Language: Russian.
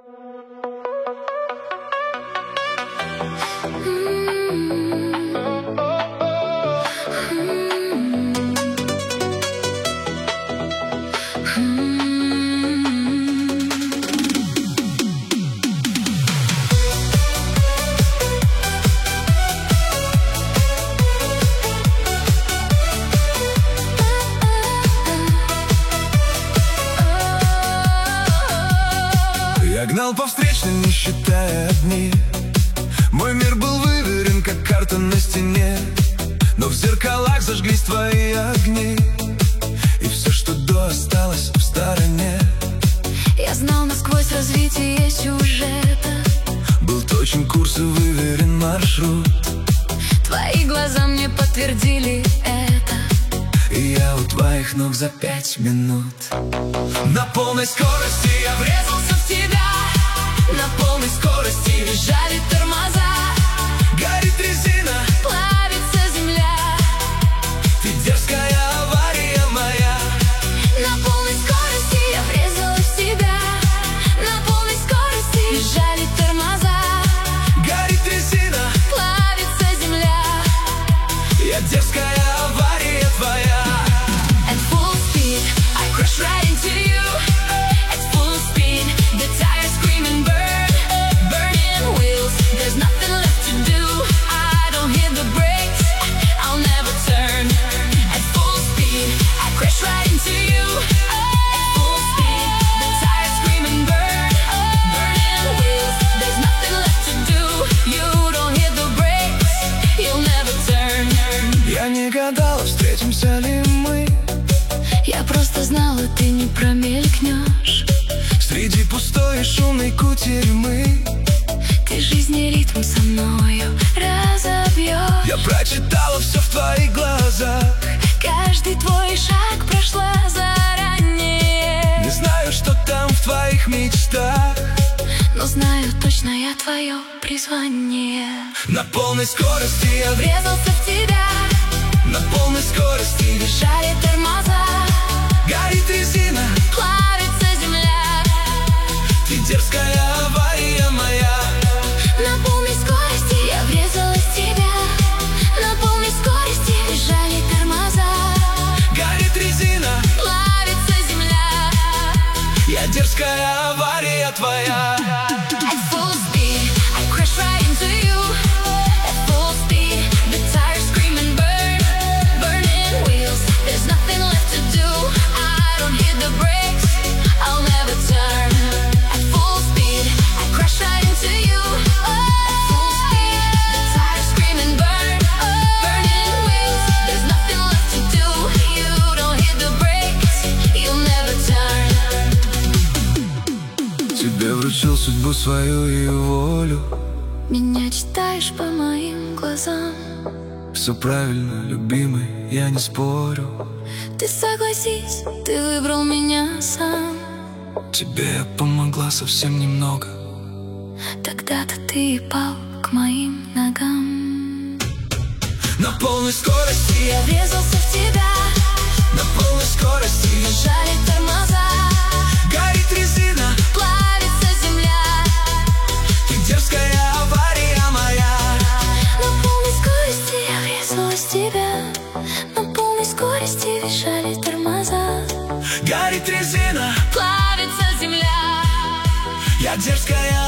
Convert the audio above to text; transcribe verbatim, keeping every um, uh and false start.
Я гнал по встречной, не считая дни. Мой мир был выверен, как карта на стене. Но в зеркалах зажглись твои огни, и все, что до, осталось в стороне. Я знал насквозь развитие сюжета. Был точен курс и выверен маршрут. Твои глаза мне подтвердили это. И я у твоих ног за пять минут. На полной скорости я врезался в тебя. На полной скорости визжали тормоза. Горит резина, Плавится земля. ты дерзкая авария моя. На полной скорости я врезалась в тебя. На полной скорости визжали тормоза. Горит резина, Плавится земля. я дерзкая авария твоя. At full speed, I crash right into you. At full speed, the tires scream and burn. Burning wheels, there's nothing left to do. I don't hit the brakes, I'll never turn. At full speed, I crash right into you. At full speed, the tires scream and burn. Burning wheels, there's nothing left to do. You don't hit the brakes, you'll never turn. Я не гадал, встретимся ли мы. Я просто знала, ты не промелькнешь. Среди пустой и шумной кутерьмы Ты жизни ритм со мною разобьешь. я прочитала все в твоих глазах. Каждый твой шаг прошла заранее. Не знаю, что там в твоих мечтах. Но знаю точно, я твое призвание. На полной скорости я врезался. Врезался в тебя. На полной скорости Визжали тормоза. горит резина, Плавится земля. ты дерзкая авария моя. На полной скорости я врезалась в тебя. На полной скорости визжали тормоза. Горит резина, Плавится земля. я дерзкая авария твоя. At full speed, I crash right into you. At full speed, the tires scream and burn. Burning wheels, there's nothing left to do. I don't hit the brakes, I'll never turn. At full speed, I crash right into you. At full speed, the tires scream and burn. Burning wheels, there's nothing left to do. You don't hit the brakes, you'll never turn. Тебе вручил судьбу свою и волю. Меня читаешь по моим глазам. Все правильно, любимый, я не спорю. Ты согласись, ты выбрал меня сам. Тебе помогла совсем немного. Тогда-то ты и пал к моим ногам. На полной скорости Я врезался в тебя. на полной скорости Жали тормоза. горит резина, Плавится земля. ты дерзкая авария моя. На полной скорости я врезалась в тебя. На полной скорости визжали тормоза. Горит резина, Плавится земля. я дерзкая